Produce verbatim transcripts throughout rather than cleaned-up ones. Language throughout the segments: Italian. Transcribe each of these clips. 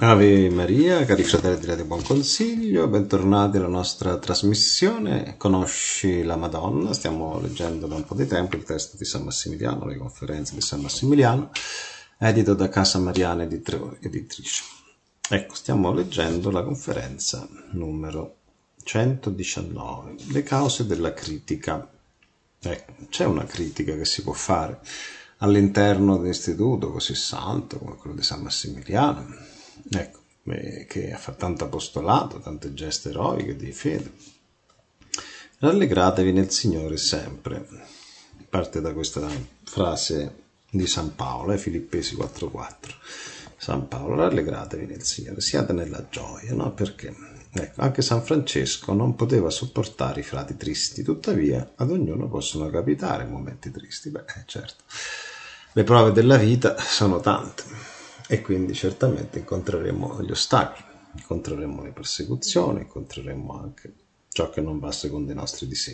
Ave Maria, cari fratelli di Radio Buon Consiglio, bentornati alla nostra trasmissione Conosci la Madonna. Stiamo leggendo da un po' di tempo il testo di San Massimiliano, le conferenze di San Massimiliano, edito da Casa Mariana Editrice. Ecco, stiamo leggendo la conferenza numero centodiciannove, le cause della critica. Ecco, c'è una critica che si può fare all'interno di un istituto così santo come quello di San Massimiliano, ecco, che fa tanto apostolato, tante gesta eroiche di fede. Rallegratevi nel Signore sempre. Parte da questa frase di San Paolo, eh, Filippesi quattro quattro. San Paolo, rallegratevi nel Signore, siate nella gioia, no? Perché ecco, anche San Francesco non poteva sopportare i frati tristi, tuttavia ad ognuno possono capitare momenti tristi. Beh, certo, le prove della vita sono tante. E quindi certamente incontreremo gli ostacoli, incontreremo le persecuzioni, incontreremo anche ciò che non va secondo i nostri disegni.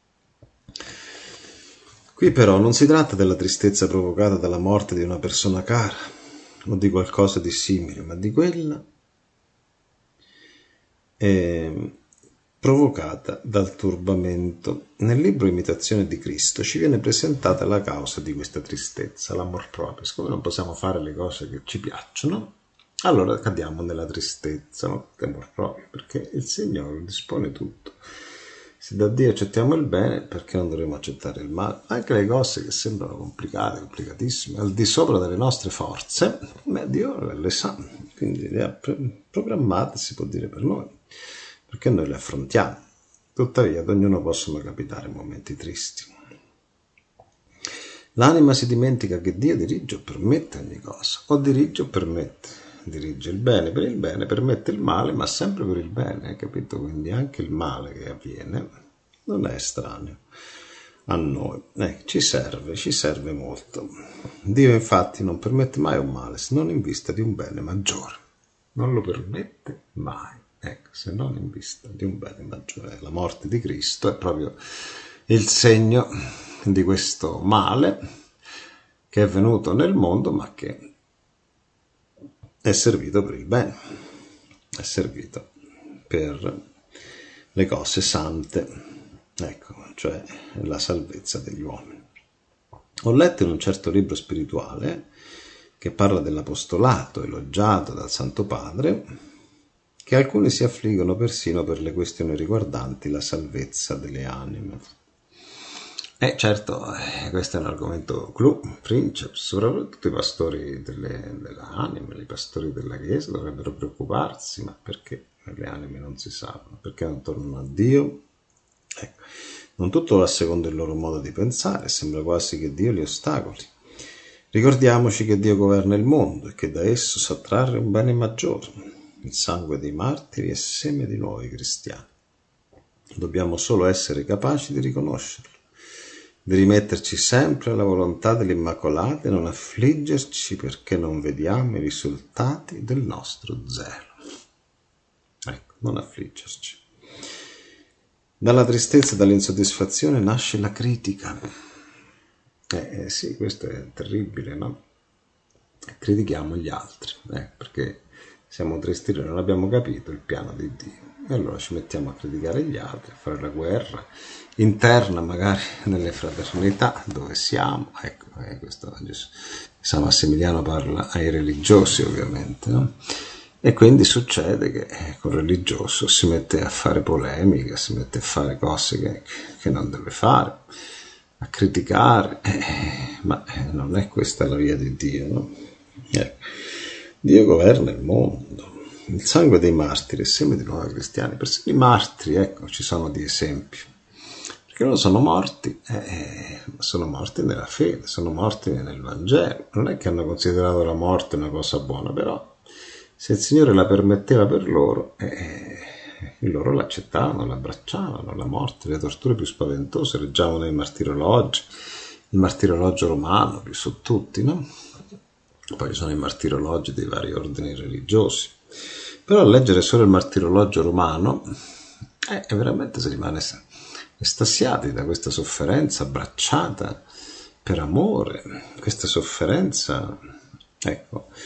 Qui però non si tratta della tristezza provocata dalla morte di una persona cara o di qualcosa di simile, ma di quella eh, provocata dal turbamento. Nel libro Imitazione di Cristo ci viene presentata la causa di questa tristezza, l'amor proprio. Siccome non possiamo fare le cose che ci piacciono, allora cadiamo nella tristezza, no? L'amor proprio, perché il Signore dispone tutto. Se da Dio accettiamo il bene, perché non dovremmo accettare il male? Anche le cose che sembrano complicate, complicatissime, al di sopra delle nostre forze, beh, Dio le sa, quindi le ha programmate, si può dire, per noi, perché noi le affrontiamo. Tuttavia ad ognuno possono capitare momenti tristi. L'anima si dimentica che Dio dirige o permette ogni cosa, o dirige o permette. Dirige il bene per il bene, permette il male, ma sempre per il bene, hai capito? Quindi anche il male che avviene non è estraneo a noi, eh, ci serve, ci serve molto. Dio infatti non permette mai un male se non in vista di un bene maggiore, non lo permette mai. Ecco, se non in vista di un bene maggiore. La morte di Cristo è proprio il segno di questo male che è venuto nel mondo, ma che è servito per il bene, è servito per le cose sante, ecco, cioè la salvezza degli uomini. Ho letto in un certo libro spirituale che parla dell'apostolato elogiato dal Santo Padre, che alcuni si affliggono persino per le questioni riguardanti la salvezza delle anime. E certo, eh, questo è un argomento clou, princeps, soprattutto i pastori delle, delle anime, i pastori della Chiesa dovrebbero preoccuparsi, ma perché le anime non si salvano? Perché non tornano a Dio? Ecco, non tutto va secondo il loro modo di pensare, sembra quasi che Dio li ostacoli. Ricordiamoci che Dio governa il mondo e che da esso sa trarre un bene maggiore. Il sangue dei martiri è seme di nuovi cristiani. Dobbiamo solo essere capaci di riconoscerlo, di rimetterci sempre alla volontà dell'Immacolata e non affliggerci perché non vediamo i risultati del nostro zelo. Ecco, non affliggerci. Dalla tristezza e dall'insoddisfazione nasce la critica. Eh, eh sì, questo è terribile, no? Critichiamo gli altri, eh, perché siamo tristi, noi non abbiamo capito il piano di Dio. E allora ci mettiamo a criticare gli altri, a fare la guerra interna, magari nelle fraternità dove siamo. Ecco, eh, questo San Massimiliano parla ai religiosi, ovviamente, no? E quindi succede che col religioso si mette a fare polemica, si mette a fare cose che, che non deve fare, a criticare, eh, ma non è questa la via di Dio, no? Eh, Dio governa il mondo. Il sangue dei martiri è seme di nuovi cristiani. Persino i martiri, ecco, ci sono di esempi. Perché loro sono morti, eh, sono morti nella fede, sono morti nel Vangelo. Non è che hanno considerato la morte una cosa buona, però se il Signore la permetteva per loro, eh, loro l'accettavano, l'abbracciavano. La morte, le torture più spaventose leggiamo i martirologi, il martirologio romano più su tutti, no? Poi ci sono i martirologi dei vari ordini religiosi. Però a leggere solo il martirologio romano, eh, veramente si rimane estasiati da questa sofferenza abbracciata per amore, questa sofferenza, ecco,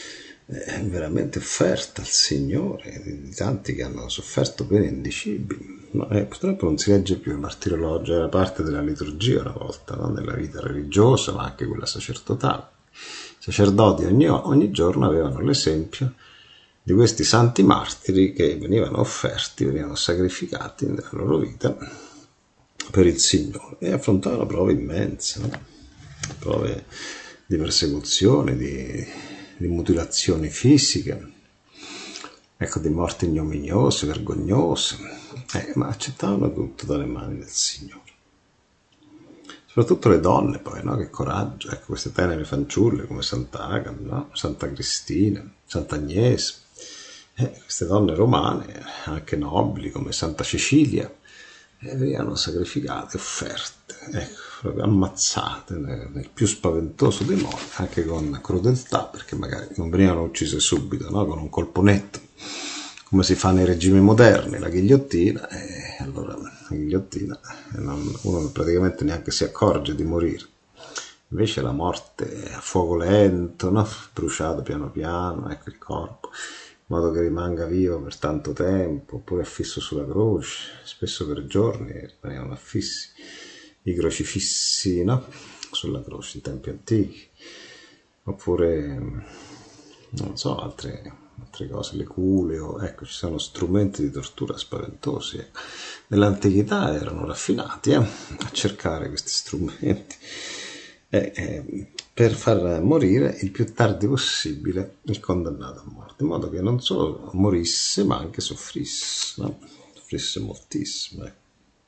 è veramente offerta al Signore, di, di tanti che hanno sofferto pene indicibili. No, eh, purtroppo non si legge più il martirologio, era parte della liturgia una volta, no? Nella vita religiosa, ma anche quella sacerdotale. I sacerdoti ogni, ogni giorno avevano l'esempio di questi santi martiri che venivano offerti, venivano sacrificati nella loro vita per il Signore e affrontavano prove immense, no? Prove di persecuzione, di, di mutilazioni fisiche, ecco, di morti ignominiose, vergognose, eh, ma accettavano tutto dalle mani del Signore. Soprattutto le donne poi, no? Che coraggio, ecco, queste tenere fanciulle come Sant'Agata, no? Santa Cristina, Sant'Agnese, eh, queste donne romane, anche nobili come Santa Cecilia, eh, venivano sacrificate, offerte, ecco, proprio ammazzate nel, nel più spaventoso dei modi, anche con crudeltà, perché magari non venivano uccise subito, no? Con un colpo netto, come si fa nei regimi moderni, la ghigliottina, e allora la ghigliottina non, uno praticamente neanche si accorge di morire. Invece la morte a fuoco lento, no? Bruciato piano piano, ecco il corpo, in modo che rimanga vivo per tanto tempo, oppure affisso sulla croce, spesso per giorni rimanevano affissi i crocifissi, no? Sulla croce in tempi antichi, oppure non so, altre, altre cose, le cule, o, ecco, ci sono strumenti di tortura spaventosi, ecco. Nell'antichità erano raffinati eh, a cercare questi strumenti eh, eh, per far morire il più tardi possibile il condannato a morte, in modo che non solo morisse ma anche soffrisse, no? Soffrisse moltissimo. Eh.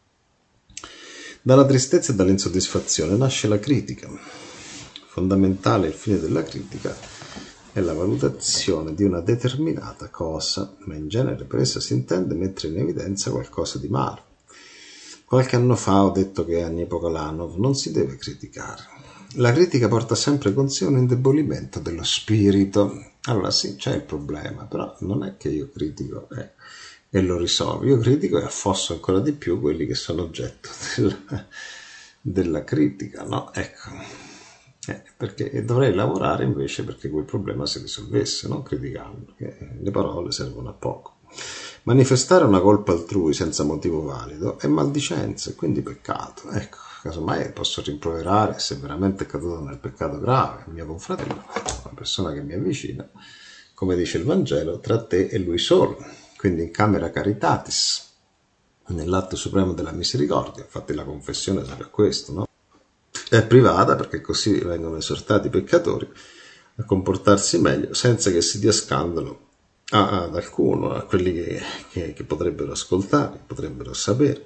Dalla tristezza e dall'insoddisfazione nasce la critica. Fondamentale il fine della critica è la valutazione di una determinata cosa, ma in genere per essa si intende mettere in evidenza qualcosa di male. Qualche anno fa ho detto che a Nepokalanov non si deve criticare. La critica porta sempre con sé un indebolimento dello spirito. Allora sì, c'è il problema, però non è che io critico eh, e lo risolvo. Io critico e affosso ancora di più quelli che sono oggetto della, della critica, no? Ecco. Eh, perché dovrei lavorare invece perché quel problema si risolvesse, non criticando, perché le parole servono a poco. Manifestare una colpa altrui senza motivo valido è maldicenza e quindi peccato. Ecco, casomai posso rimproverare se veramente è caduto nel peccato grave il mio confratello, una persona che mi avvicina, come dice il Vangelo, tra te e lui solo, quindi in camera caritatis, nell'atto supremo della misericordia. Infatti la confessione serve a questo, no? È privata perché così vengono esortati i peccatori a comportarsi meglio senza che si dia scandalo a, ad alcuno, a quelli che, che, che potrebbero ascoltare, potrebbero sapere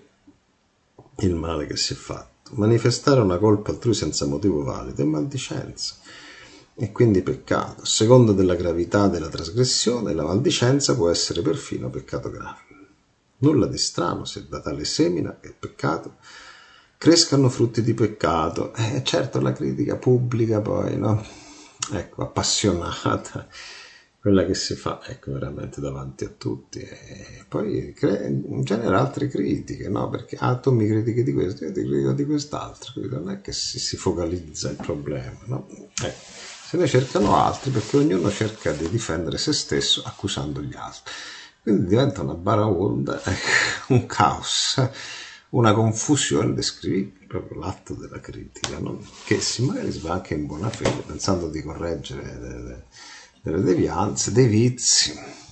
il male che si è fatto. Manifestare una colpa altrui senza motivo valido è maldicenza e quindi peccato. A seconda della gravità della trasgressione, la maldicenza può essere perfino peccato grave. Nulla di strano se da tale semina, che è peccato, crescano frutti di peccato. E eh, certo la critica pubblica poi, no? Ecco, appassionata, quella che si fa, ecco, veramente davanti a tutti. E poi genera altre critiche, no? Perché ah, tu mi critichi di questo, io ti critico di quest'altro. Quindi non è che si, si focalizza il problema, no? Eh, se ne cercano altri perché ognuno cerca di difendere se stesso accusando gli altri. Quindi diventa una baraonda, ecco, un caos, una confusione descrivibile, proprio l'atto della critica, no? Che si magari si fa anche in buona fede, pensando di correggere delle, delle devianze, dei vizi,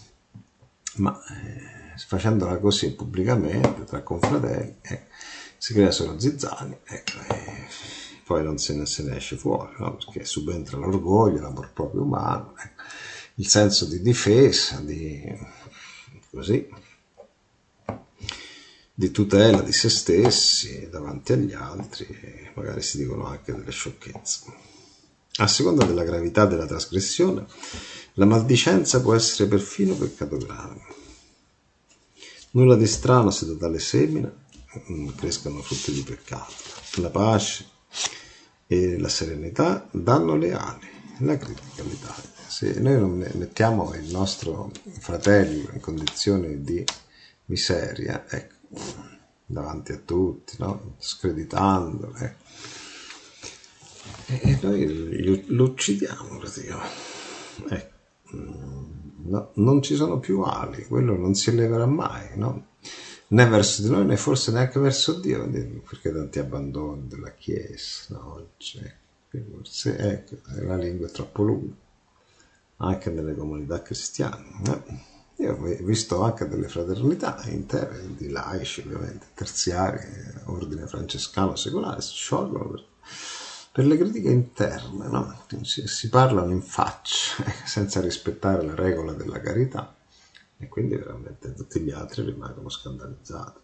ma eh, facendola così pubblicamente, tra confratelli, eh, si crea solo zizzani, ecco, e poi non se ne, se ne esce fuori, no? Perché subentra l'orgoglio, l'amor proprio umano, ecco, il senso di difesa, di così, di tutela di se stessi davanti agli altri, e magari si dicono anche delle sciocchezze. A seconda della gravità della trasgressione, la maldicenza può essere perfino peccato grave. Nulla di strano se da tale semina crescano frutti di peccato. La pace e la serenità danno le ali, la critica li taglia. Se noi non mettiamo il nostro fratello in condizioni di miseria, ecco, davanti a tutti, no? Screditandolo, ecco, e noi lo uccidiamo praticamente. Ecco. no, non ci sono più ali, quello non si eleverà mai, no? Né verso di noi né forse neanche verso Dio, perché tanti abbandoni della Chiesa, no? Oggi, forse ecco, la lingua è troppo lunga, anche nelle comunità cristiane. Eh? Io ho visto anche delle fraternità intere, di laici ovviamente, terziari, ordine francescano secolare, si sciolgono per, per le critiche interne, no? si, si parlano in faccia, eh, senza rispettare la regola della carità, e quindi veramente tutti gli altri rimangono scandalizzati.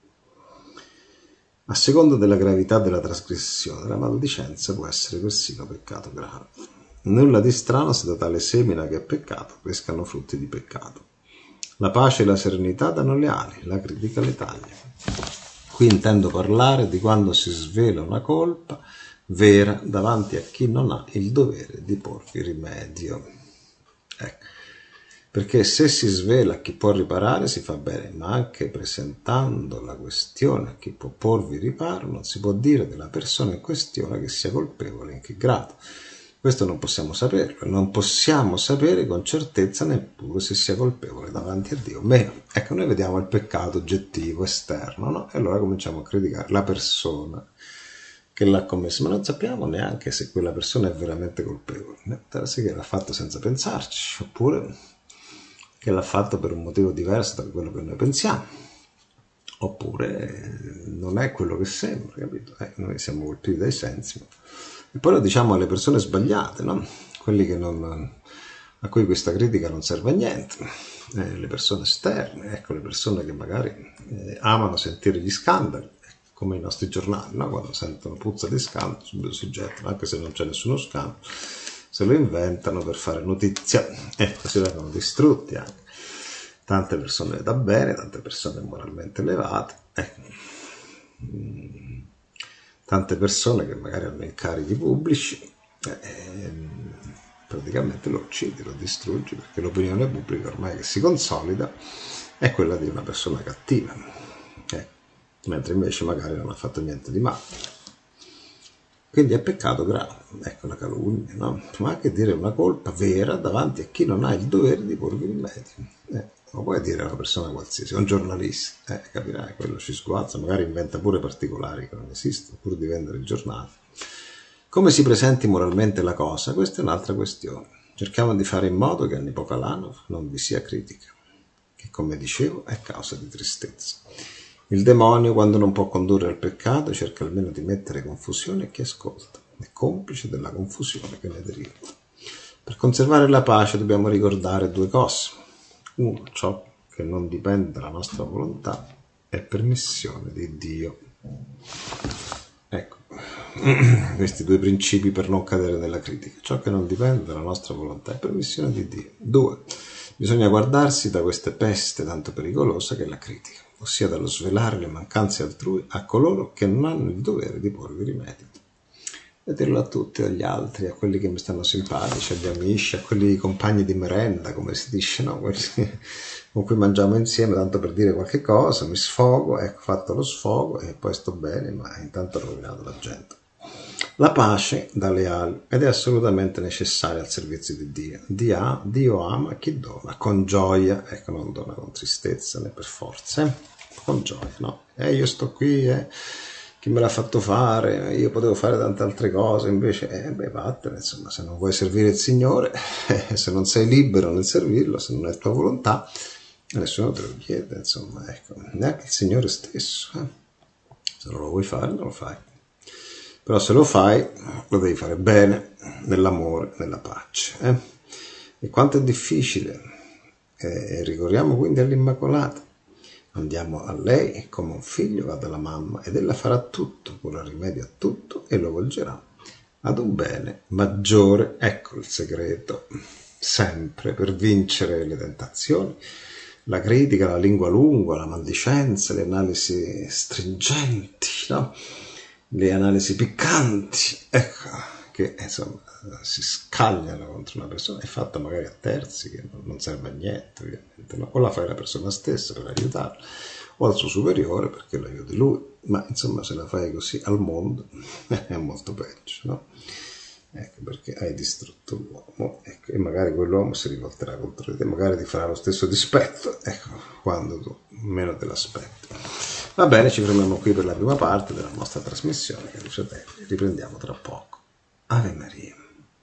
A seconda della gravità della trasgressione, la maldicenza può essere persino peccato grave. Nulla di strano se da tale semina che è peccato crescano frutti di peccato. La pace e la serenità danno le ali, la critica le taglia. Qui intendo parlare di quando si svela una colpa vera davanti a chi non ha il dovere di porvi rimedio. Ecco. Perché se si svela a chi può riparare si fa bene, ma anche presentando la questione a chi può porvi riparo non si può dire della persona in questione che sia colpevole in che grado. Questo non possiamo saperlo, non possiamo sapere con certezza neppure se sia colpevole davanti a Dio o meno. Ecco, noi vediamo il peccato oggettivo, esterno, no? E allora cominciamo a criticare la persona che l'ha commesso, ma non sappiamo neanche se quella persona è veramente colpevole. Sì che l'ha fatto senza pensarci, oppure che l'ha fatto per un motivo diverso da quello che noi pensiamo, oppure non è quello che sembra, capito? Eh, noi siamo colpiti dai sensi, e poi lo diciamo alle persone sbagliate, no? Quelli che non, a cui questa critica non serve a niente, eh, le persone esterne, ecco, le persone che magari eh, amano sentire gli scandali, come i nostri giornali, no? Quando sentono puzza di scandalo subito si gettano, anche se non c'è nessuno scandalo, se lo inventano per fare notizia, e così vengono distrutti anche tante persone da bene, tante persone moralmente elevate, ecco. Tante persone che magari hanno incarichi pubblici, eh, praticamente lo uccidi, lo distruggi, perché l'opinione pubblica ormai che si consolida è quella di una persona cattiva, eh, mentre invece magari non ha fatto niente di male. Quindi è peccato grave, ecco, la calunnia, no? Ma anche dire una colpa vera davanti a chi non ha il dovere di porvi rimedio. Eh, lo puoi dire a una persona qualsiasi, a un giornalista, eh, capirai, quello ci sguazza, magari inventa pure particolari che non esistono, pur di vendere il giornale. Come si presenti moralmente la cosa? Questa è un'altra questione. Cerchiamo di fare in modo che a Nipocalanov non vi sia critica, che come dicevo è causa di tristezza. Il demonio, quando non può condurre al peccato, cerca almeno di mettere confusione a chi ascolta, è complice della confusione che ne deriva. Per conservare la pace dobbiamo ricordare due cose. Uno, ciò che non dipende dalla nostra volontà è permissione di Dio. Ecco, questi due principi per non cadere nella critica. Ciò che non dipende dalla nostra volontà è permissione di Dio. Due, bisogna guardarsi da questa peste tanto pericolosa che è la critica, ossia dallo svelare le mancanze altrui a coloro che non hanno il dovere di porvi rimedio. E dirlo a tutti, agli altri, a quelli che mi stanno simpatici, agli amici, a quelli compagni di merenda, come si dice, no? Quelli con cui mangiamo insieme, tanto per dire qualche cosa, mi sfogo, ecco, fatto lo sfogo e poi sto bene, ma intanto ho rovinato la gente. La pace dà le ali ed è assolutamente necessaria al servizio di Dio. Dio, Dio ama chi dona, con gioia, ecco, non dona con tristezza né per forza, eh? Con gioia, no? Eh, io sto qui, eh, chi me l'ha fatto fare, io potevo fare tante altre cose, invece, eh, beh, vattene, insomma, se non vuoi servire il Signore, eh, se non sei libero nel servirlo, se non è tua volontà, nessuno te lo chiede, insomma, ecco, neanche il Signore stesso, eh? Se non lo vuoi fare, non lo fai. Però se lo fai, lo devi fare bene, nell'amore, nella pace. Eh? E quanto è difficile. Eh, ricorriamo quindi all'Immacolata. Andiamo a lei come un figlio va dalla mamma ed ella farà tutto, porrà rimedio a tutto e lo volgerà ad un bene maggiore. Ecco il segreto. Sempre per vincere le tentazioni, la critica, la lingua lunga, la maldicenza, le analisi stringenti, no? Le analisi piccanti, ecco, che insomma si scagliano contro una persona, è fatta magari a terzi, che non serve a niente, ovviamente, no? O la fai la persona stessa per aiutarla, o al suo superiore perché lo aiuti lui, ma insomma se la fai così al mondo è molto peggio, no? ecco perché hai distrutto l'uomo, ecco, e magari quell'uomo si rivolterà contro di te, magari ti farà lo stesso dispetto, ecco, quando tu meno te l'aspetti. Va bene, ci fermiamo qui per la prima parte della nostra trasmissione, cari fratelli, riprendiamo tra poco. Ave Maria.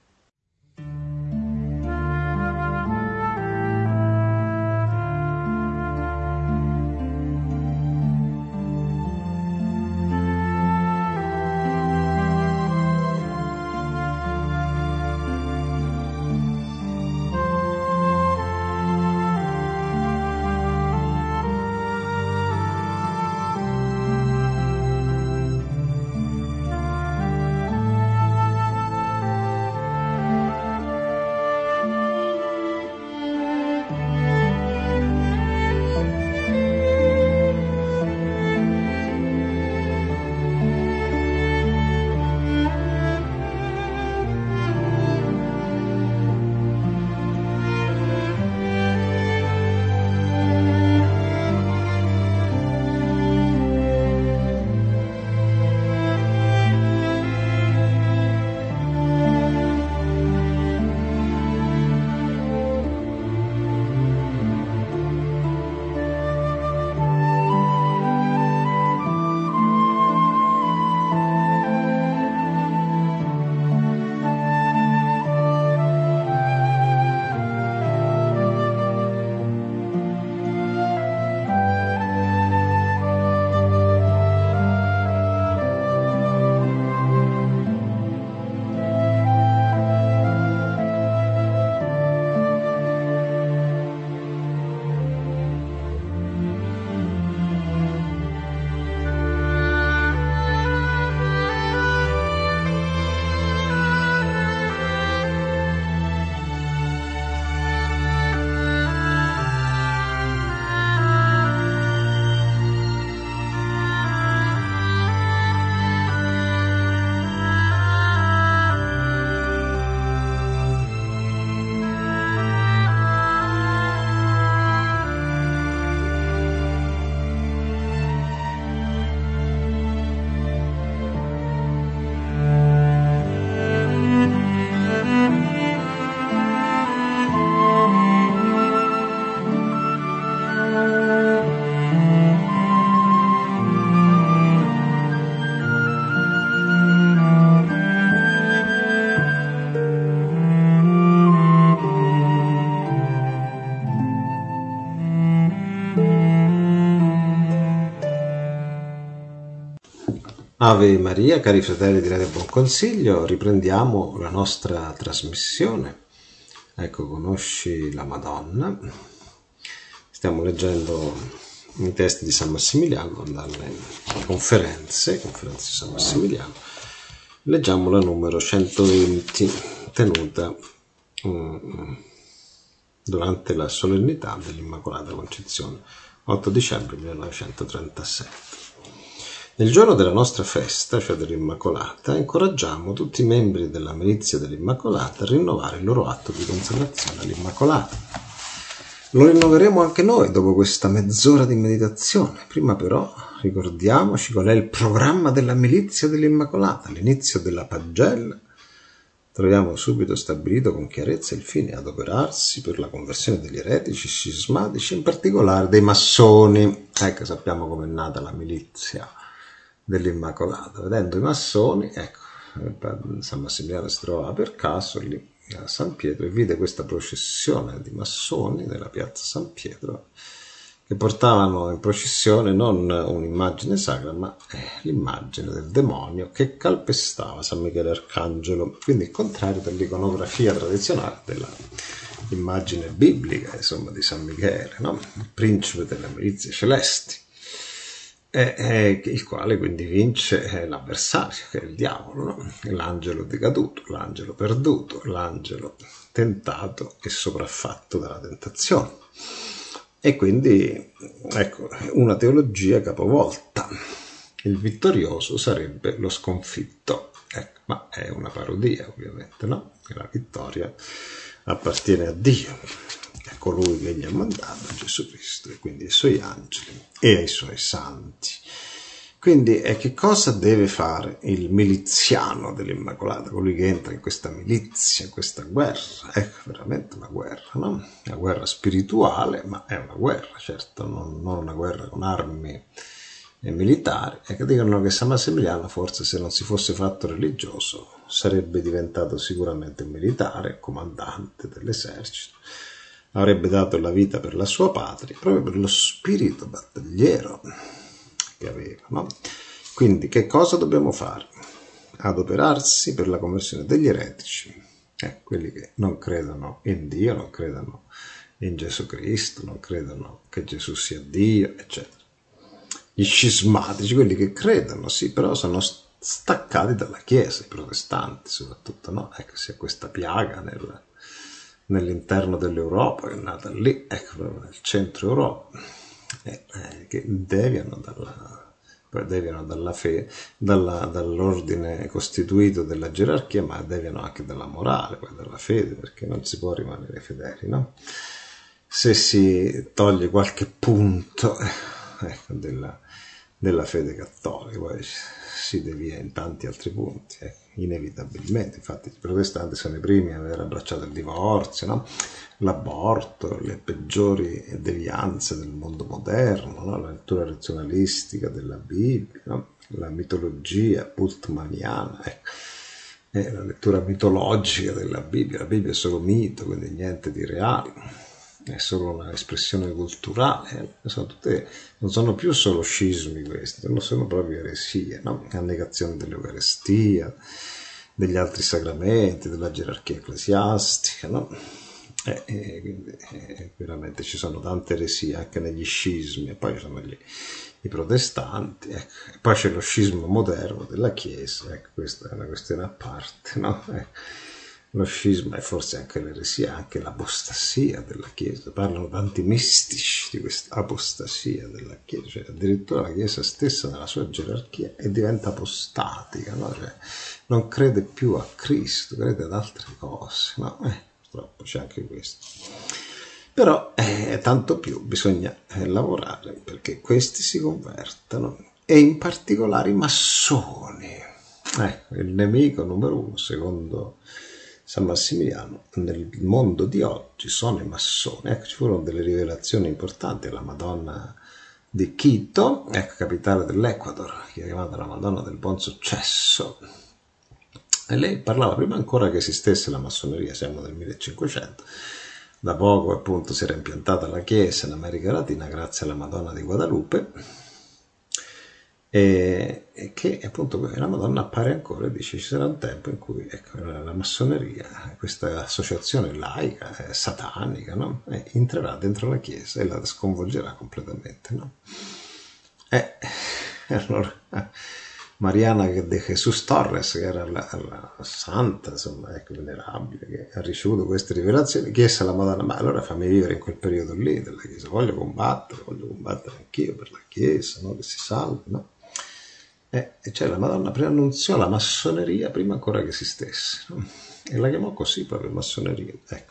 Ave Maria, cari fratelli di Radio Buon Consiglio, riprendiamo la nostra trasmissione. Ecco, conosci la Madonna. Stiamo leggendo i testi di San Massimiliano dalle conferenze, conferenze di San Massimiliano. Leggiamo la numero centoventi, tenuta um, durante la solennità dell'Immacolata Concezione, otto dicembre millenovecentotrentasette. Nel giorno della nostra festa, cioè dell'Immacolata, incoraggiamo tutti i membri della milizia dell'Immacolata a rinnovare il loro atto di consacrazione all'Immacolata. Lo rinnoveremo anche noi dopo questa mezz'ora di meditazione. Prima però ricordiamoci qual è il programma della milizia dell'Immacolata. All'inizio della pagella troviamo subito stabilito con chiarezza il fine: adoperarsi per la conversione degli eretici, scismatici, in particolare dei massoni. Ecco, sappiamo com'è nata la milizia dell'Immacolata. Vedendo i massoni, ecco, San Massimiliano si trovava per caso lì a San Pietro e vide questa processione di massoni nella piazza San Pietro, che portavano in processione non un'immagine sacra, ma l'immagine del demonio che calpestava San Michele Arcangelo, quindi il contrario dell'iconografia tradizionale dell'immagine biblica, insomma, di San Michele, no? Il principe delle milizie celesti. E, e, il quale quindi vince l'avversario, che è il diavolo, no? L'angelo decaduto, l'angelo perduto, l'angelo tentato e sopraffatto dalla tentazione. E quindi, ecco, una teologia capovolta. Il vittorioso sarebbe lo sconfitto, ecco, ma è una parodia, ovviamente, no? La vittoria appartiene a Dio, a colui che gli ha mandato, Gesù Cristo, e quindi ai suoi angeli e ai suoi santi. Quindi eh, che cosa deve fare il miliziano dell'Immacolata, colui che entra in questa milizia, in questa guerra? Ecco, veramente una guerra, no? Una guerra spirituale, ma è una guerra, certo, non, non una guerra con armi e militari. E che dicono che San Massimiliano, forse se non si fosse fatto religioso, sarebbe diventato sicuramente un militare, comandante dell'esercito, avrebbe dato la vita per la sua patria, proprio per lo spirito battagliero che aveva, no? Quindi che cosa dobbiamo fare? Adoperarsi per la conversione degli eretici, eh, quelli che non credono in Dio, non credono in Gesù Cristo, non credono che Gesù sia Dio, eccetera. Gli scismatici, quelli che credono, sì, però sono staccati dalla Chiesa, i protestanti soprattutto, no? Ecco, c'è questa piaga nel, nell'interno dell'Europa, che è nata lì, ecco, proprio nel centro Europa, eh, eh, che deviano dalla, poi deviano dalla fede, dalla, dall'ordine costituito della gerarchia, ma deviano anche dalla morale, poi dalla fede, perché non si può rimanere fedeli, no? Se si toglie qualche punto, ecco, della, della fede cattolica, poi si devia in tanti altri punti, eh, inevitabilmente. Infatti i protestanti sono i primi a aver abbracciato il divorzio, no? L'aborto, le peggiori devianze del mondo moderno, no? La lettura razionalistica della Bibbia, no? La mitologia pultmaniana, ecco. Eh, la lettura mitologica della Bibbia. La Bibbia è solo mito, quindi niente di reale, è solo un'espressione culturale, sono tutte, non sono più solo scismi questi, non sono proprio eresie, no? La negazione dell'Eucaristia, degli altri sacramenti, della gerarchia ecclesiastica, no? E, e quindi e veramente ci sono tante eresie anche negli scismi, e poi ci sono gli, i protestanti, ecco. E poi c'è lo scisma moderno della Chiesa, ecco, questa è una questione a parte, no? Ecco. Lo scisma e forse anche l'eresia, anche l'apostasia della Chiesa. Parlano tanti mistici di questa apostasia della Chiesa, cioè addirittura la Chiesa stessa nella sua gerarchia e diventa apostatica, no? Cioè, non crede più a Cristo, crede ad altre cose, no? Eh, purtroppo c'è anche questo. Però eh, tanto più bisogna eh, lavorare perché questi si convertano, e in particolare i massoni. Eh, il nemico numero uno, secondo San Massimiliano, nel mondo di oggi sono i massoni. Ecco, ci furono delle rivelazioni importanti alla Madonna di Quito, ecco, capitale dell'Ecuador, che è chiamata la Madonna del Buon Successo. E lei parlava prima ancora che esistesse la massoneria, siamo nel millecinquecento. Da poco appunto si era impiantata la Chiesa in America Latina grazie alla Madonna di Guadalupe. E, e che appunto la Madonna appare ancora e dice ci sarà un tempo in cui, ecco, la massoneria, questa associazione laica, eh, satanica, no? eh, entrerà dentro la Chiesa e la sconvolgerà completamente, no? E allora Mariana de Jesus Torres, che era la, la santa, insomma, ecco, venerabile, che ha ricevuto queste rivelazioni, chiese alla Madonna: ma allora fammi vivere in quel periodo lì della Chiesa, voglio combattere, voglio combattere anch'io per la Chiesa, no? Che si salvi, no? E cioè la Madonna preannunziò la massoneria prima ancora che esistesse, no? E la chiamò così proprio massoneria, ecco.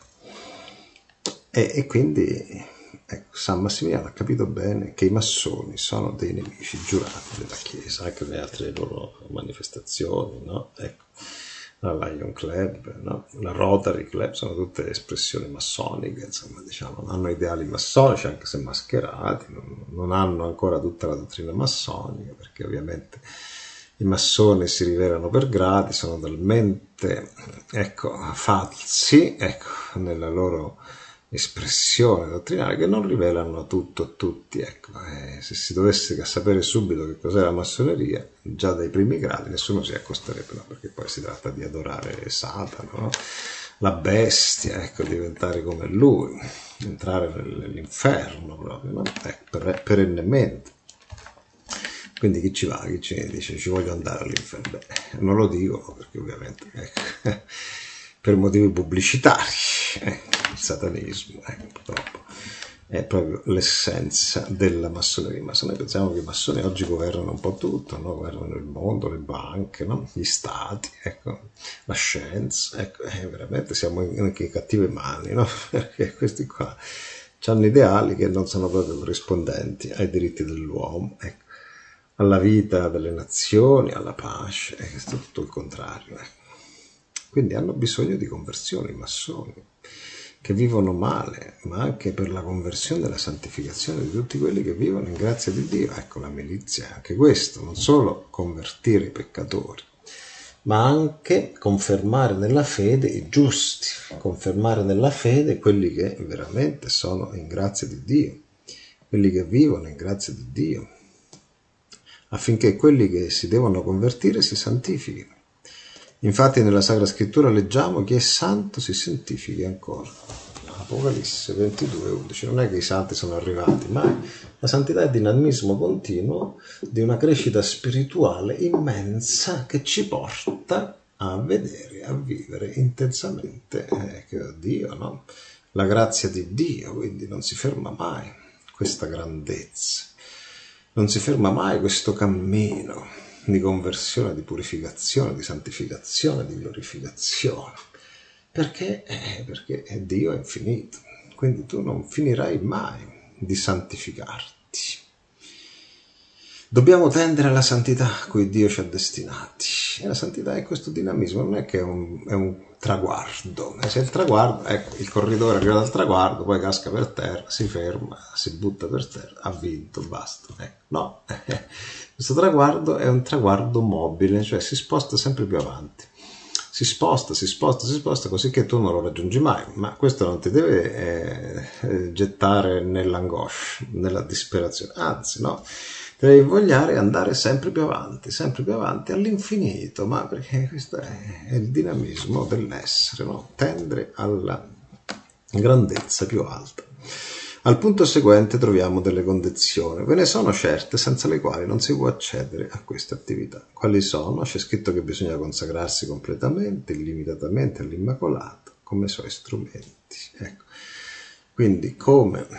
E, e quindi ecco, San Massimiliano ha capito bene che i massoni sono dei nemici giurati della Chiesa, anche nelle altre loro manifestazioni, no? Ecco, la Lion Club, no? La Rotary Club, sono tutte espressioni massoniche, insomma, diciamo, non hanno ideali massonici, anche se mascherati, non, non hanno ancora tutta la dottrina massonica, perché ovviamente i massoni si rivelano per gradi, sono talmente, ecco, falsi, ecco, nella loro espressione dottrinale, che non rivelano tutto a tutti, ecco. Eh, se si dovesse sapere subito che cos'è la massoneria, già dai primi gradi nessuno si accosterebbe, no? Perché poi si tratta di adorare Satana, no? La bestia, ecco, diventare come lui, entrare nell'inferno proprio, no? Ecco, per, perennemente. Quindi chi ci va, chi ci dice ci voglio andare all'inferno? Beh, non lo dicono perché ovviamente, ecco, per motivi pubblicitari, ecco. Il satanismo, eh, purtroppo, è proprio l'essenza della massoneria. Ma se noi pensiamo che i massoni oggi governano un po' tutto, no? Governano il mondo, le banche, no? Gli stati, ecco, la scienza, ecco, eh, veramente siamo anche in cattive mani, no? Perché questi qua hanno ideali che non sono proprio corrispondenti ai diritti dell'uomo, ecco. alla vita delle nazioni, alla pace, è tutto il contrario. Eh. Quindi hanno bisogno di conversione i massoni, che vivono male, ma anche per la conversione e la santificazione di tutti quelli che vivono in grazia di Dio. Ecco, la milizia è anche questo, non solo convertire i peccatori, ma anche confermare nella fede i giusti, confermare nella fede quelli che veramente sono in grazia di Dio, quelli che vivono in grazia di Dio, affinché quelli che si devono convertire si santifichino. Infatti nella Sacra Scrittura leggiamo: chi è santo si santifichi ancora. Apocalisse ventidue undici. Non è che i santi sono arrivati, ma la santità è il dinamismo continuo di una crescita spirituale immensa che ci porta a vedere, a vivere intensamente eh, che Dio, no? La grazia di Dio, quindi non si ferma mai questa grandezza, non si ferma mai questo cammino di conversione, di purificazione, di santificazione, di glorificazione. Perché? Eh, perché Dio è infinito, quindi tu non finirai mai di santificarti. Dobbiamo tendere alla santità a cui Dio ci ha destinati. E la santità è questo dinamismo, non è che è un, è un traguardo. E se il traguardo, ecco, il corridore arriva dal traguardo, poi casca per terra, si ferma, si butta per terra, ha vinto, basta. Ecco, no, questo traguardo è un traguardo mobile, cioè si sposta sempre più avanti. Si sposta, si sposta, si sposta, così che tu non lo raggiungi mai. Ma questo non ti deve eh, gettare nell'angoscia, nella disperazione. Anzi, no, ti devi vogliare andare sempre più avanti, sempre più avanti, all'infinito. Ma perché questo è, è il dinamismo dell'essere, no? Tendere alla grandezza più alta. Al punto seguente troviamo delle condizioni. Ve ne sono certe senza le quali non si può accedere a queste attività. Quali sono? C'è scritto che bisogna consacrarsi completamente, illimitatamente all'Immacolato, come suoi strumenti. Ecco. Quindi come,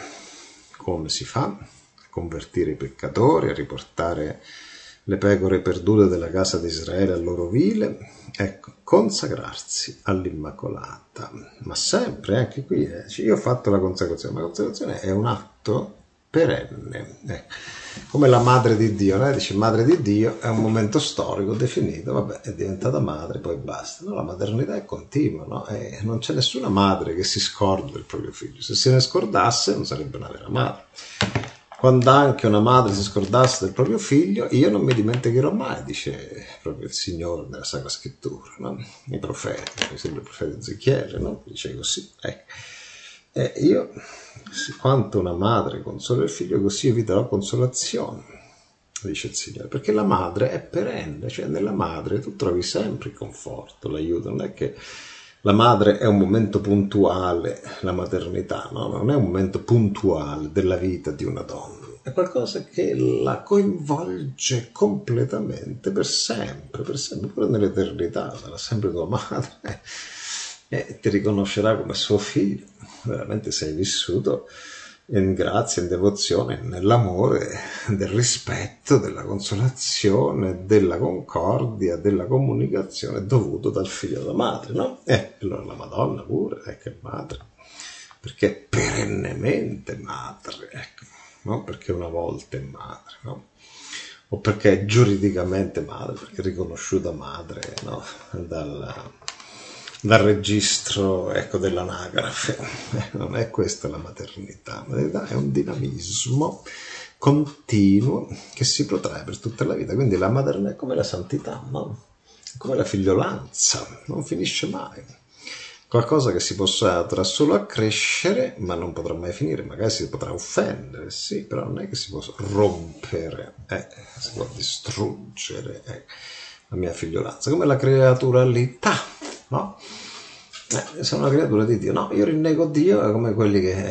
come si fa a convertire i peccatori, a riportare le pecore perdute della casa di Israele al loro vile? Ecco, consacrarsi all'Immacolata. Ma sempre, anche qui, eh, io ho fatto la consacrazione, ma la consacrazione è un atto perenne. Eh. Come la madre di Dio, no? Dice madre di Dio, è un momento storico definito, vabbè, è diventata madre, poi basta. No, la maternità è continua, no? E non c'è nessuna madre che si scorda del proprio figlio. Se se ne scordasse non sarebbe una vera madre. Quando anche una madre si scordasse del proprio figlio, io non mi dimenticherò mai, dice proprio il Signore nella Sacra Scrittura, no? I profeti, per esempio il profeta Ezechiele, no? Dice così, ecco. E io, quanto una madre consola il figlio, così eviterò consolazione, dice il Signore, perché la madre è perenne, cioè nella madre tu trovi sempre il conforto, l'aiuto, non è che la madre è un momento puntuale, la maternità, no? Non è un momento puntuale della vita di una donna, è qualcosa che la coinvolge completamente per sempre, per sempre, pure nell'eternità, sarà sempre tua madre e ti riconoscerà come suo figlio. Veramente sei vissuto in grazia, in devozione, nell'amore, del rispetto, della consolazione, della concordia, della comunicazione dovuto dal figlio alla madre, no? E allora la Madonna pure è che è madre, perché è perennemente madre, ecco, non perché una volta è madre, no? O perché è giuridicamente madre, perché è riconosciuta madre, no? Dal... dal registro, ecco, dell'anagrafe. Eh, non è questa la maternità. La maternità è un dinamismo continuo che si protrae per tutta la vita. Quindi la maternità è come la santità, no? È come la figliolanza, non finisce mai. Qualcosa che si potrà solo accrescere, ma non potrà mai finire. Magari si potrà offendere, sì, però non è che si può rompere, eh, si può distruggere eh, la mia figliolanza, come la creaturalità, no? Eh, sono una creatura di Dio, no? Io rinnego Dio come quelli che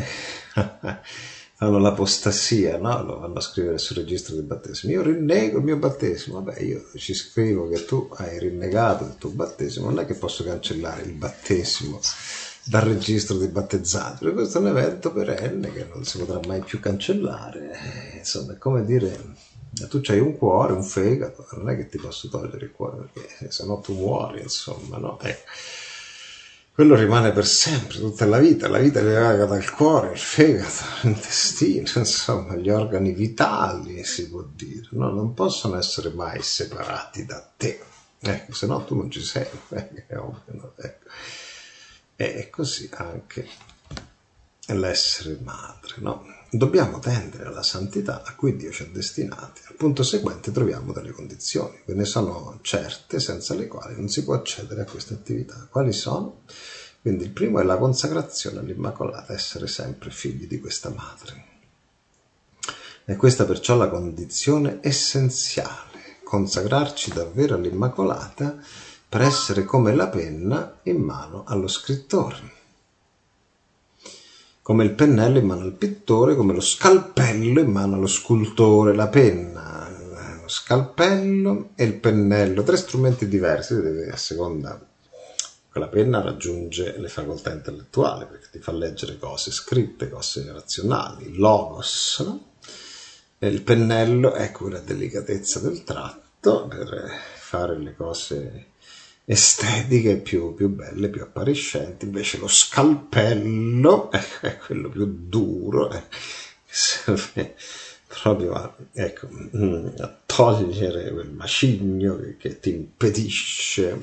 fanno l'apostasia, no? Lo vanno a scrivere sul registro di battesimo. Io rinnego il mio battesimo, vabbè, io ci scrivo che tu hai rinnegato il tuo battesimo, non è che posso cancellare il battesimo dal registro dei battezzati, perché questo è un evento perenne che non si potrà mai più cancellare. Eh, insomma, è come dire, tu c'hai un cuore, un fegato, non è che ti posso togliere il cuore, perché se no tu muori, insomma, no? Ecco. quello rimane per sempre, tutta la vita, la vita legata dal cuore, il fegato, l'intestino, insomma, gli organi vitali, si può dire, no? Non possono essere mai separati da te, ecco, se no tu non ci sei, è ovvio, no? Ecco. E così anche l'essere madre, no? Dobbiamo tendere alla santità a cui Dio ci ha destinati. Al punto seguente troviamo delle condizioni, ve ne sono certe senza le quali non si può accedere a questa attività. Quali sono? Quindi il primo è la consacrazione all'Immacolata, essere sempre figli di questa madre. E questa perciò la condizione essenziale, consacrarci davvero all'Immacolata per essere come la penna in mano allo scrittore, come il pennello in mano al pittore, come lo scalpello in mano allo scultore, la penna, lo scalpello e il pennello, tre strumenti diversi, a seconda che la penna raggiunge le facoltà intellettuali, perché ti fa leggere cose scritte, cose razionali, logos, no? E il pennello è quella delicatezza del tratto per fare le cose estetiche più, più belle, più appariscenti. Invece lo scalpello è, è quello più duro, è, serve proprio a, ecco, a togliere quel macigno che, che ti impedisce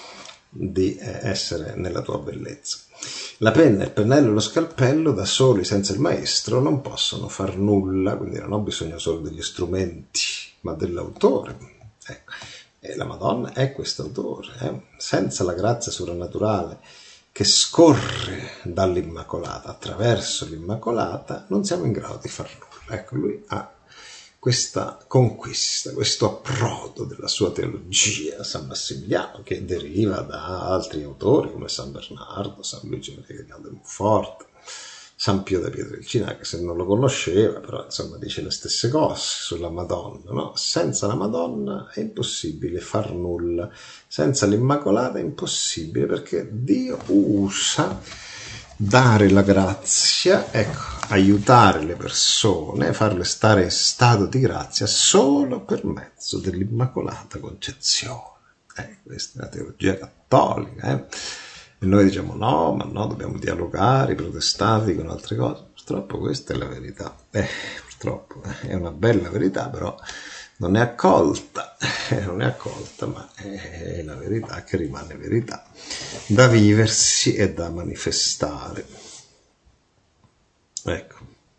di essere nella tua bellezza. La penna, il pennello e lo scalpello da soli, senza il maestro, non possono far nulla, quindi non ho bisogno solo degli strumenti, ma dell'autore. Ecco. E la Madonna è questo autore, eh? Senza la grazia sovrannaturale che scorre dall'Immacolata, attraverso l'Immacolata, non siamo in grado di far nulla. Ecco, lui ha questa conquista, questo approdo della sua teologia, San Massimiliano, che deriva da altri autori come San Bernardo, San Luigi Maria de Montfort, San Pio da Pietrelcina, che se non lo conosceva, però insomma dice le stesse cose sulla Madonna, no? Senza la Madonna è impossibile far nulla, senza l'Immacolata è impossibile, perché Dio usa dare la grazia, ecco, aiutare le persone, farle stare in stato di grazia solo per mezzo dell'Immacolata Concezione. Eh, questa è la teologia cattolica, eh? E noi diciamo no, ma no, dobbiamo dialogare, i protestanti con altre cose. Purtroppo questa è la verità. Eh, purtroppo eh, è una bella verità, però non è accolta, eh, non è accolta, ma è la verità che rimane verità, da viversi e da manifestare. Ecco.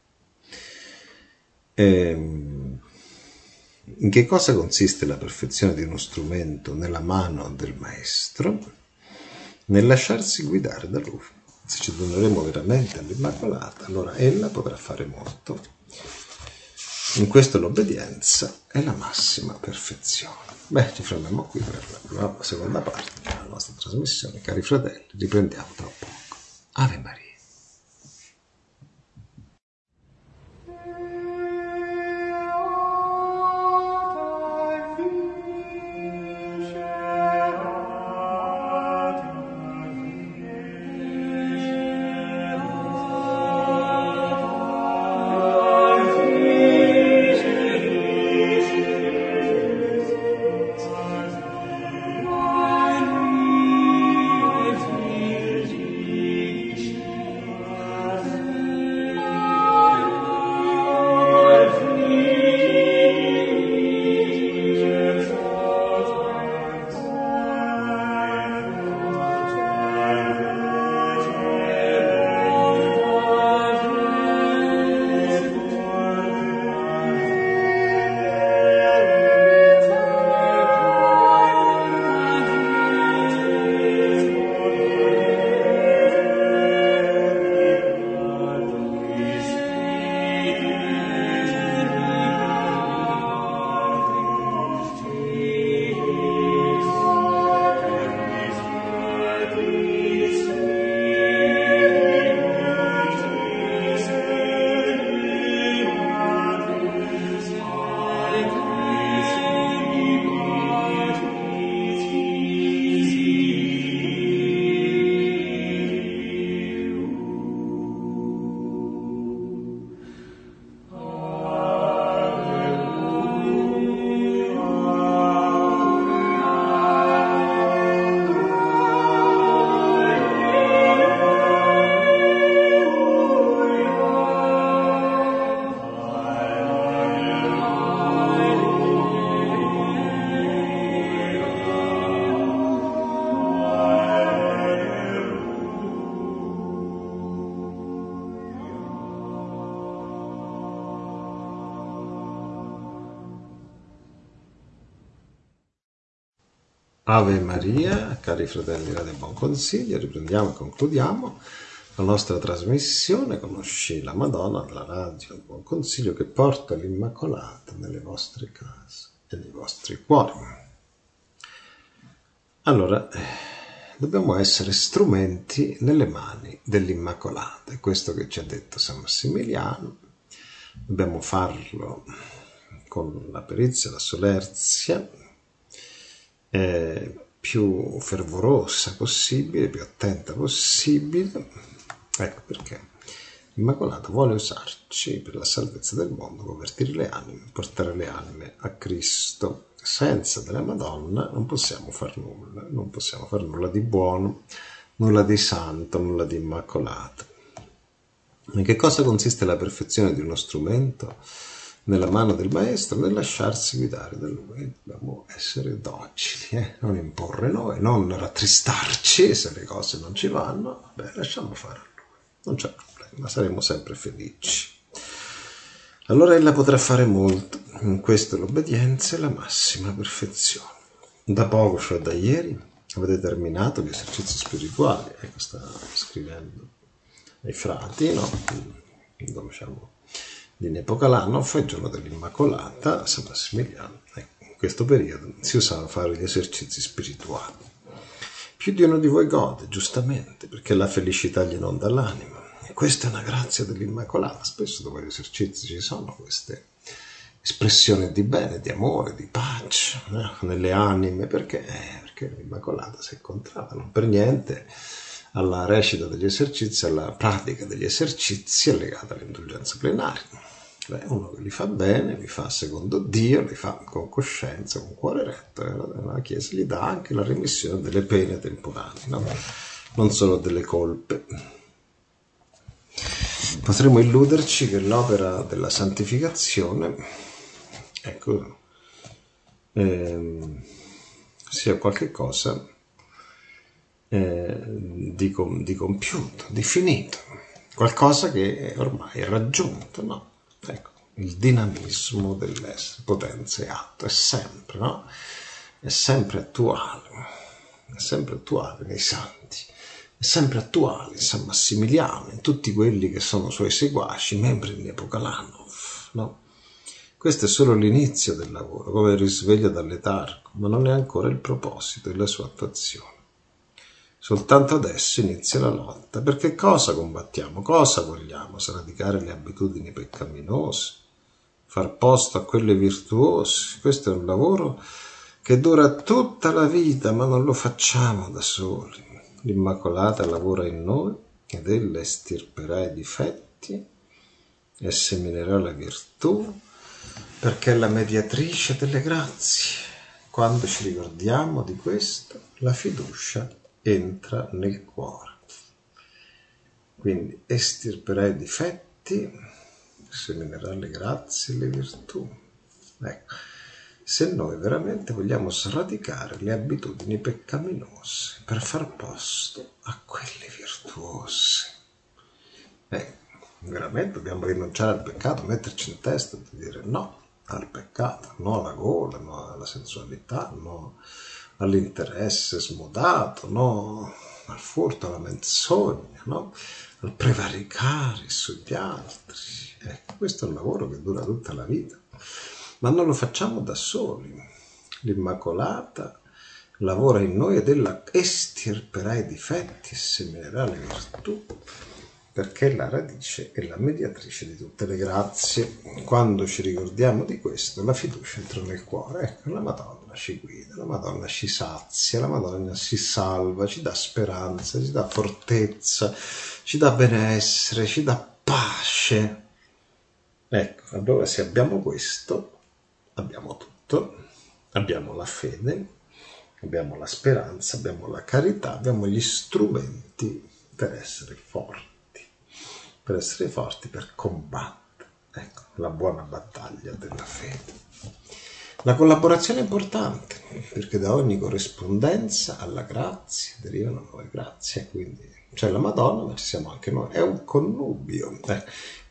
Ehm, in che cosa consiste la perfezione di uno strumento nella mano del maestro? Nel lasciarsi guidare da lui. Se ci doneremo veramente all'Immacolata, allora ella potrà fare molto. In questo l'obbedienza è la massima perfezione. Beh, ci fermiamo qui per la seconda parte della nostra trasmissione. Cari fratelli, riprendiamo tra poco. Ave Maria. Ave Maria, cari fratelli Radio Buon Consiglio, riprendiamo e concludiamo la nostra trasmissione. Conosci la Madonna, la radio Buon Consiglio che porta l'Immacolata nelle vostre case e nei vostri cuori. Allora, dobbiamo essere strumenti nelle mani dell'Immacolata, è questo che ci ha detto San Massimiliano. Dobbiamo farlo con la perizia, la solerzia, eh, più fervorosa possibile, più attenta possibile. Ecco perché l'Immacolata vuole usarci per la salvezza del mondo, convertire le anime, portare le anime a Cristo. Senza della Madonna non possiamo far nulla, non possiamo fare nulla di buono, nulla di santo, nulla di immacolato. In che cosa consiste la perfezione di uno strumento nella mano del maestro? Nel lasciarsi guidare da lui. Dobbiamo essere docili, eh? Non imporre noi, non rattristarci se le cose non ci vanno. Beh, lasciamo fare a lui, non c'è problema, saremo sempre felici. Allora ella potrà fare molto, in questo l'obbedienza è la massima perfezione. Da poco, cioè da ieri, avete terminato gli esercizi spirituali, ecco, sta scrivendo ai frati, no? Diciamo, in epoca l'anno, fa il giorno dell'Immacolata, San Massimiliano. Ecco, in questo periodo si usava fare gli esercizi spirituali. Più di uno di voi gode, giustamente, perché la felicità gli inonda l'anima. E questa è una grazia dell'Immacolata. Spesso dopo gli esercizi ci sono queste espressioni di bene, di amore, di pace, eh, nelle anime, perché, eh, perché l'Immacolata si incontrava, non per niente alla recita degli esercizi, alla pratica degli esercizi è legata all'indulgenza plenaria. Beh, uno che li fa bene, li fa secondo Dio, li fa con coscienza, con cuore retto, e la Chiesa gli dà anche la remissione delle pene temporanee, no? Non solo delle colpe. Potremmo illuderci che l'opera della santificazione, ecco, ehm, sia qualche cosa eh, di, com- di compiuto, di finito, qualcosa che è ormai raggiunto, no? Ecco, il dinamismo dell'essere, potenza e atto, è sempre, no? È sempre attuale, è sempre attuale nei santi. È sempre attuale in San Massimiliano, in tutti quelli che sono suoi seguaci, membri di epoca l'anno, no? Questo è solo l'inizio del lavoro, come il risveglio dal letargo, ma non è ancora il proposito e la sua attuazione. Soltanto adesso inizia la lotta. Perché cosa combattiamo? Cosa vogliamo? Sradicare le abitudini peccaminose? Far posto a quelle virtuose? Questo è un lavoro che dura tutta la vita, ma non lo facciamo da soli. L'Immacolata lavora in noi ed ella estirperà i difetti e seminerà la virtù, perché è la mediatrice delle grazie. Quando ci ricordiamo di questo, la fiducia entra nel cuore. Quindi estirperà i difetti, seminerà le grazie e le virtù. Ecco. Se noi veramente vogliamo sradicare le abitudini peccaminose per far posto a quelle virtuose, eh, veramente dobbiamo rinunciare al peccato, metterci in testa di dire no al peccato, no alla gola, no alla sensualità, no all'interesse smodato, no al furto, alla menzogna, no al prevaricare sugli altri. Ecco, questo è un lavoro che dura tutta la vita. Ma non lo facciamo da soli. L'Immacolata lavora in noi ed ella estirperà i difetti e seminerà le virtù, perché è la radice e la mediatrice di tutte le grazie. Quando ci ricordiamo di questo, la fiducia entra nel cuore. Ecco, la Madonna ci guida, la Madonna ci sazia, la Madonna ci salva, ci dà speranza, ci dà fortezza, ci dà benessere, ci dà pace. Ecco, allora se abbiamo questo, abbiamo tutto, abbiamo la fede, abbiamo la speranza, abbiamo la carità, abbiamo gli strumenti per essere forti, per essere forti, per combattere, ecco, la buona battaglia della fede. La collaborazione è importante, perché da ogni corrispondenza alla grazia derivano nuove grazie, quindi c'è la Madonna, ma ci siamo anche noi, è un connubio. Eh.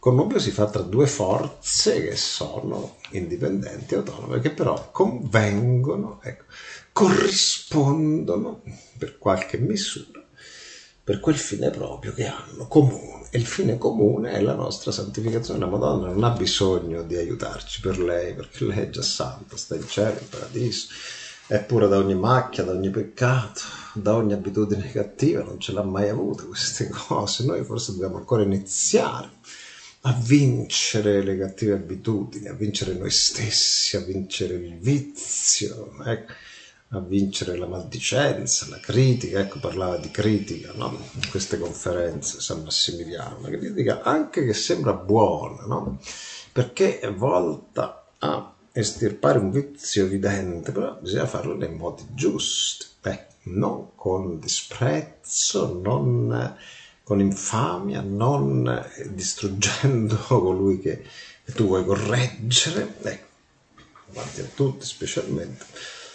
connubio si fa tra due forze che sono indipendenti, autonome, che però convengono, ecco, corrispondono per qualche misura per quel fine proprio che hanno comune. E il fine comune è la nostra santificazione. La Madonna non ha bisogno di aiutarci per lei, perché lei è già santa, sta in cielo, in paradiso, è pura da ogni macchia, da ogni peccato, da ogni abitudine cattiva, non ce l'ha mai avuta queste cose. Noi forse dobbiamo ancora iniziare a vincere le cattive abitudini, a vincere noi stessi, a vincere il vizio, ecco, a vincere la maldicenza, la critica. Ecco, parlava di critica, no? In queste conferenze San Massimiliano, una critica anche che sembra buona, no? Perché è volta a estirpare un vizio evidente, però bisogna farlo nei modi giusti, eh, non con disprezzo, non con infamia, non distruggendo colui che tu vuoi correggere, ecco, davanti a tutti specialmente.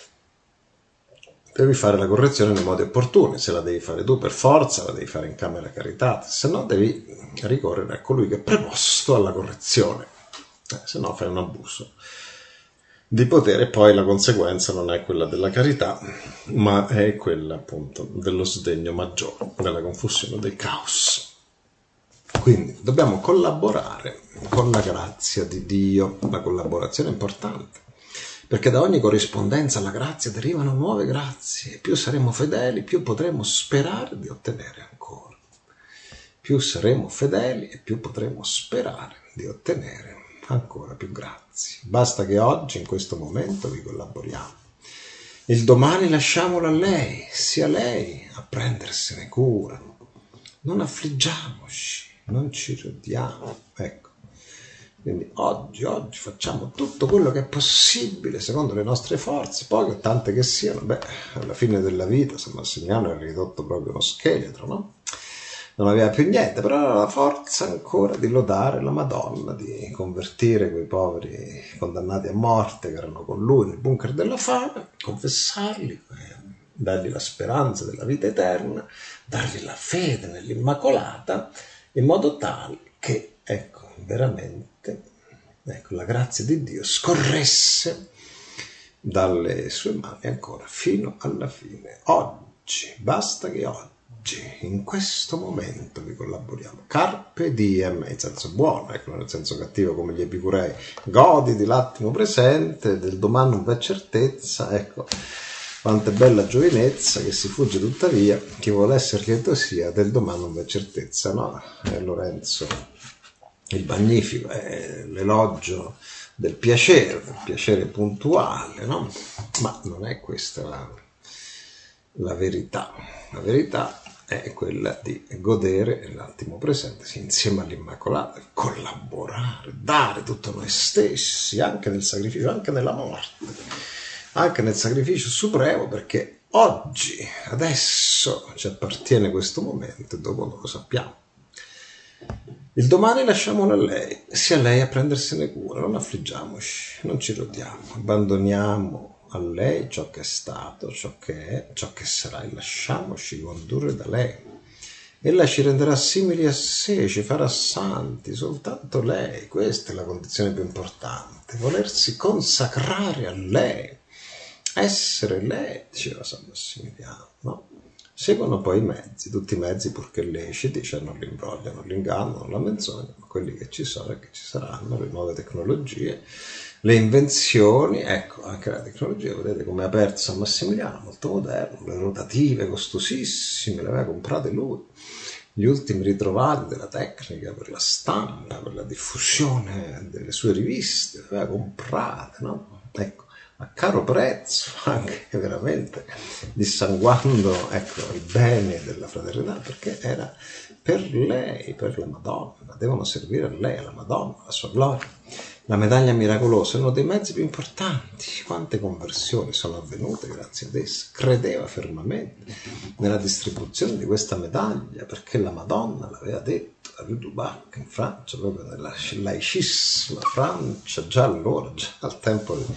Devi fare la correzione nei modi opportuni. Se la devi fare tu, per forza la devi fare in camera caritata, se no devi ricorrere a colui che è preposto alla correzione, eh, se no fai un abuso di potere. Poi la conseguenza non è quella della carità, ma è quella appunto dello sdegno maggiore, della confusione, del caos. Quindi dobbiamo collaborare con la grazia di Dio. La collaborazione è importante, perché da ogni corrispondenza alla grazia derivano nuove grazie, e più saremo fedeli, più potremo sperare di ottenere ancora. Più saremo fedeli e più potremo sperare di ottenere ancora più grazie. Basta che oggi, in questo momento, vi collaboriamo. Il domani lasciamolo a lei, sia lei a prendersene cura. Non affliggiamoci, non ci rodiamo, ecco. Quindi oggi, oggi facciamo tutto quello che è possibile secondo le nostre forze, poi che tante che siano. Beh, alla fine della vita San Massimiliano era ridotto proprio uno scheletro, no? Non aveva più niente, però aveva la forza ancora di lodare la Madonna, di convertire quei poveri condannati a morte che erano con lui nel bunker della fame, confessarli, dargli la speranza della vita eterna, dargli la fede nell'Immacolata, in modo tale che, ecco, veramente, ecco, la grazia di Dio scorresse dalle sue mani ancora fino alla fine. Oggi, basta che oggi, in questo momento vi collaboriamo. Carpe diem, in senso buono, ecco, nel senso cattivo come gli epicurei. Goditi l'attimo presente, del domani non v'è certezza, ecco. Quanto è bella giovinezza che si fugge tuttavia, chi vuole essere lieto sia, del domani non v'è certezza, no? È Lorenzo il Magnifico, è l'elogio del piacere, del piacere puntuale, no? Ma non è questa la, la verità. La verità è quella di godere l'attimo presente insieme all'Immacolata, collaborare, dare tutto noi stessi, anche nel sacrificio, anche nella morte, anche nel sacrificio supremo, perché oggi, adesso ci appartiene questo momento e dopo non lo sappiamo. Il domani lasciamolo a lei, sia lei a prendersene cura, non affliggiamoci, non ci rodiamo, abbandoniamo a lei ciò che è stato, ciò che è, ciò che sarà, e lasciamoci condurre da lei. Ella ci renderà simili a sé, ci farà santi, soltanto lei. Questa è la condizione più importante, volersi consacrare a lei, essere lei, diceva San Massimiliano, no? Seguono poi i mezzi, tutti i mezzi purché leciti, cioè non li imbrogliano, l'inganno, la menzogna, ma quelli che ci sono e che ci saranno, le nuove tecnologie, le invenzioni, ecco, anche la tecnologia, vedete come è aperto San Massimiliano, molto moderno, le rotative costosissime, le aveva comprate lui, gli ultimi ritrovati della tecnica per la stampa, per la diffusione delle sue riviste, le aveva comprate, no? Ecco, a caro prezzo, anche veramente dissanguando, ecco, i beni della fraternità, perché era per lei, per la Madonna, devono servire a lei, alla Madonna, alla sua gloria. La medaglia miracolosa è uno dei mezzi più importanti. Quante conversioni sono avvenute grazie ad essa. Credeva fermamente nella distribuzione di questa medaglia, perché la Madonna l'aveva detto a Rue du Bac, in Francia, proprio nella laicissima Francia, già allora, già al tempo di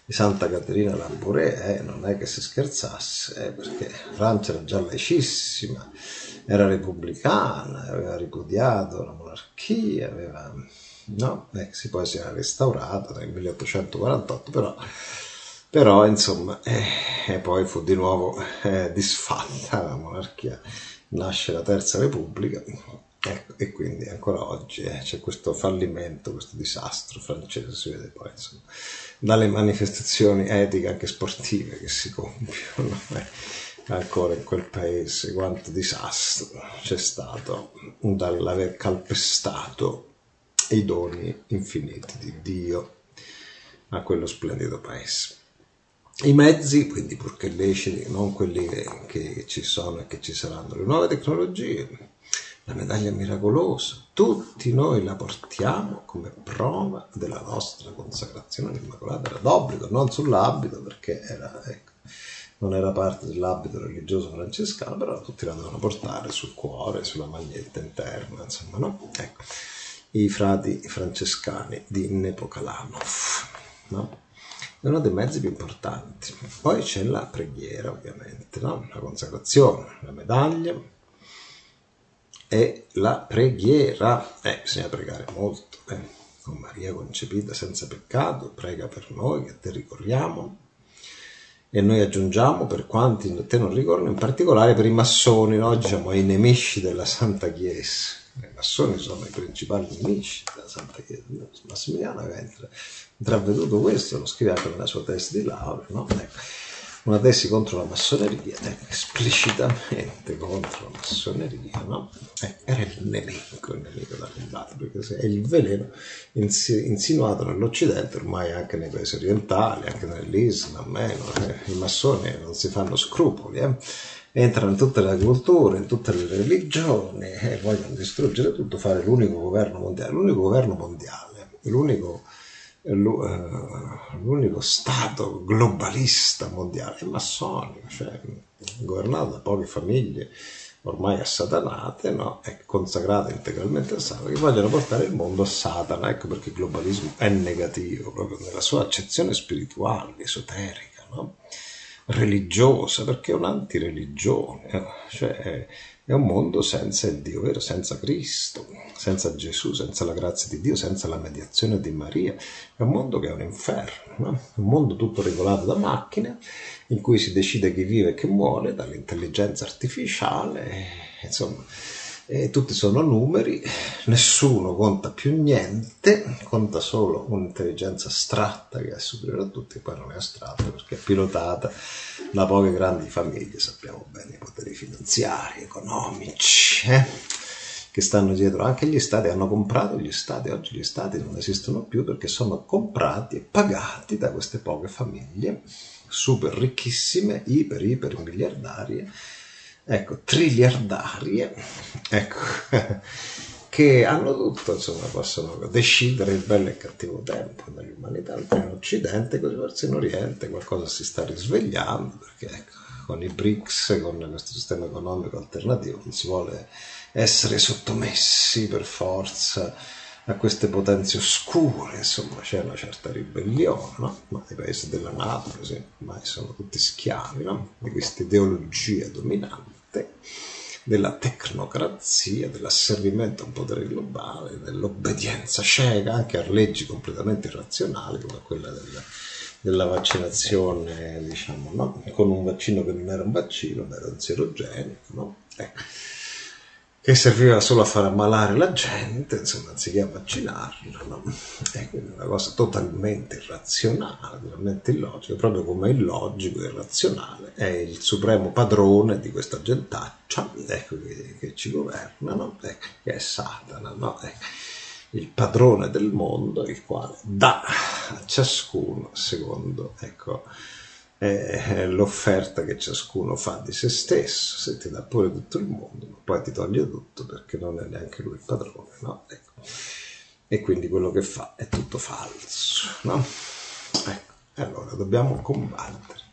di Santa Caterina Lamburé, eh, non è che si scherzasse, eh, perché Francia era già laicissima, era repubblicana, aveva ripudiato la monarchia, aveva, no? Eh, si poi si era restaurata nel milleottocentoquarantotto, però, però insomma, eh, e poi fu di nuovo eh, disfatta la monarchia, nasce la Terza Repubblica. Ecco, e quindi ancora oggi eh, c'è questo fallimento, questo disastro francese, si vede poi insomma, dalle manifestazioni etiche anche sportive che si compiono eh, ancora in quel paese, quanto disastro c'è stato dall'aver calpestato i doni infiniti di Dio a quello splendido paese. I mezzi, quindi purché leciti, non quelli che, che ci sono e che ci saranno, le nuove tecnologie, la medaglia miracolosa, tutti noi la portiamo come prova della nostra consacrazione all'Immacolata, era d'obbligo, non sull'abito, perché era, ecco, non era parte dell'abito religioso francescano, però tutti la dovevano portare sul cuore, sulla maglietta interna, insomma, no? Ecco, i frati francescani di Nepokalanov, no? È uno dei mezzi più importanti. Poi c'è la preghiera, ovviamente, no? La consacrazione, la medaglia e la preghiera. Eh, bisogna pregare molto. Eh. Con Maria concepita senza peccato, prega per noi che te ricorriamo. E noi aggiungiamo per quanti in te non ricorrono, in particolare per i massoni, no? Diciamo i nemici della Santa Chiesa. I massoni sono i principali nemici della Santa Chiesa. Massimiliano aveva intraveduto questo, lo scrive anche nella sua tesi di laurea, no? Ecco, una tesi contro la massoneria, ecco, esplicitamente contro la massoneria, no? Ecco, era il nemico, il nemico da combattere, perché è il veleno insinuato nell'Occidente, ormai anche nei paesi orientali, anche nell'Islam, eh, i massoni non si fanno scrupoli, eh? Entrano in tutte le culture, in tutte le religioni e vogliono distruggere tutto, fare l'unico governo mondiale, l'unico governo mondiale, l'unico, l'unico stato globalista mondiale è massonico, cioè governato da poche famiglie ormai assatanate, no? E consacrate integralmente a Satana, che vogliono portare il mondo a Satana. Ecco perché il globalismo è negativo, proprio nella sua accezione spirituale, esoterica, no? Religiosa, perché è un'antireligione, cioè è, è un mondo senza il Dio vero, senza Cristo, senza Gesù, senza la grazia di Dio, senza la mediazione di Maria. È un mondo che è un inferno, no? Un mondo tutto regolato da macchine, in cui si decide chi vive e chi muore dall'intelligenza artificiale, insomma, e tutti sono numeri, nessuno conta più niente, conta solo un'intelligenza astratta che è superiore a tutti, e poi non è astratta perché è pilotata da poche grandi famiglie, sappiamo bene, i poteri finanziari, economici, eh, che stanno dietro. Anche gli stati hanno comprato gli stati, oggi gli stati non esistono più perché sono comprati e pagati da queste poche famiglie super ricchissime, iper iper miliardarie, ecco, triliardarie, ecco, che hanno tutto, insomma, possono decidere il bello e il cattivo tempo nell'umanità, in Occidente, così forse in Oriente qualcosa si sta risvegliando, perché ecco, con i B R I C S, con questo sistema economico alternativo, non si vuole essere sottomessi per forza a queste potenze oscure, insomma c'è una certa ribellione, no? Ma i paesi della NATO, per esempio, ormai sono tutti schiavi, no? Di questa ideologia dominante della tecnocrazia, dell'asservimento a un potere globale, dell'obbedienza cieca anche a leggi completamente irrazionali come quella della, della vaccinazione, diciamo, no? Con un vaccino che non era un vaccino, ma era un sierogenico, no? Ecco, che serviva solo a far ammalare la gente, insomma, anziché a vaccinarla, no? E quindi una cosa totalmente irrazionale, totalmente illogica, proprio come illogico e irrazionale è il supremo padrone di questa gentaccia, ecco, che, che ci governa, no? Ecco, che è Satana, no? Ecco, il padrone del mondo, il quale dà a ciascuno secondo, ecco, è l'offerta che ciascuno fa di se stesso. Se ti dà pure tutto il mondo, ma poi ti toglie tutto perché non è neanche lui il padrone, no? Ecco. E quindi quello che fa è tutto falso, no? Ecco, e allora dobbiamo combattere.